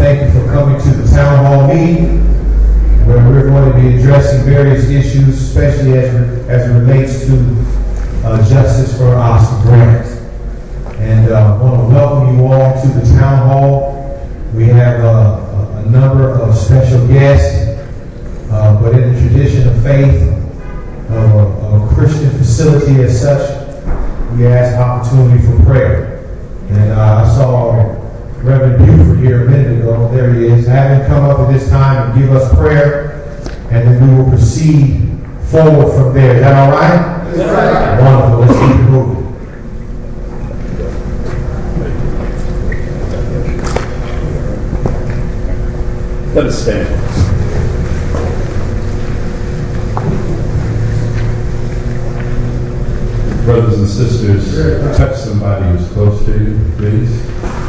thank you for coming to the town hall meeting, where we're going to be addressing various issues, especially as it relates to justice for Oscar Grant. And I want to welcome you all to the town hall. We have a number of special guests, but in the tradition of faith, of a Christian facility as such, we ask opportunity for prayer. And I saw Reverend Buford here a minute ago. There he is. Have him come up at this time and give us prayer, and then we will proceed forward from there. Is that all right? That's right. Wonderful. Let's keep it moving. Let us stand. Brothers and sisters, touch somebody who's close to you, please.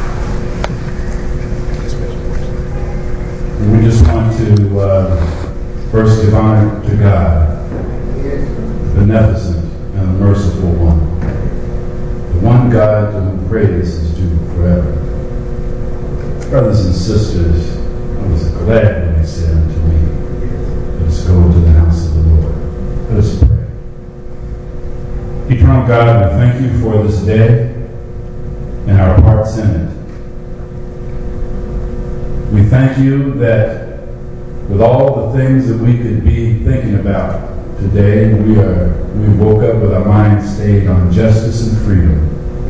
We just want to first give honor to God, the beneficent and the merciful one, the one God to whom praise is due forever. Brothers and sisters, I was glad when they said unto me, let us go to the house of the Lord. Let us pray. Eternal God, we thank you for this day and our parts in it. We thank you that with all the things that we could be thinking about today, we woke up with our minds stayed on justice and freedom.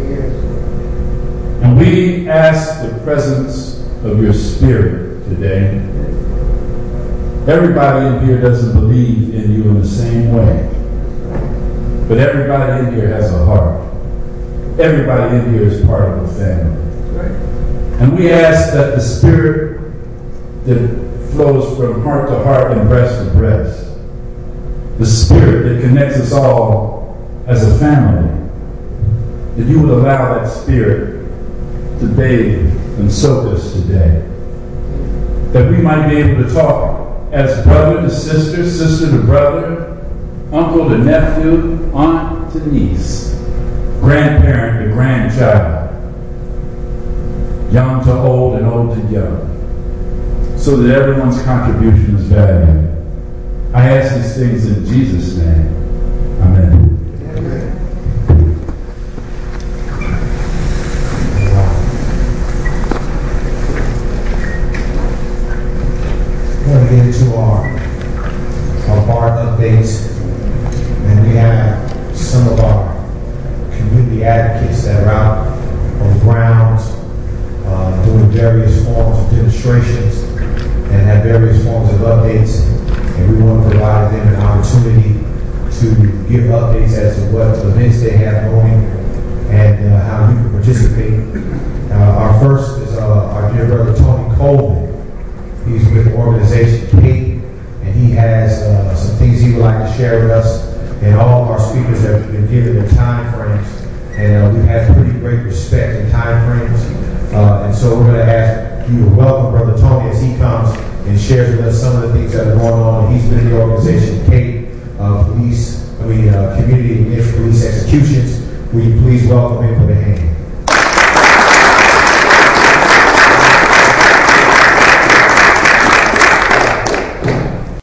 And we ask the presence of your Spirit today. Everybody in here doesn't believe in you in the same way. But everybody in here has a heart. Everybody in here is part of the family. And we ask that the Spirit that flows from heart to heart and breast to breast, the Spirit that connects us all as a family, that you would allow that Spirit to bathe and soak us today. That we might be able to talk as brother to sister, sister to brother, uncle to nephew, aunt to niece, grandparent to grandchild, young to old and old to young, so that everyone's contribution is valued. I ask these things in Jesus' name. Amen. We're going to get into our BART updates. And we have some of our community advocates that are out on the grounds doing various forms of demonstrations and have various forms of updates. And we want to provide them an opportunity to give updates as to what events they have going and how you can participate. Our first is our dear brother Tony Coleman. He's with the organization CAPE, and he has some things he would like to share with us. And all of our speakers have been given their time frames, and we've had pretty great respect in time frames. And so we're going to ask you to welcome Brother Tony as he comes and shares with us some of the things that are going on. He's been in the organization CAPE, Community Against Police Executions. Will you please welcome him with a hand?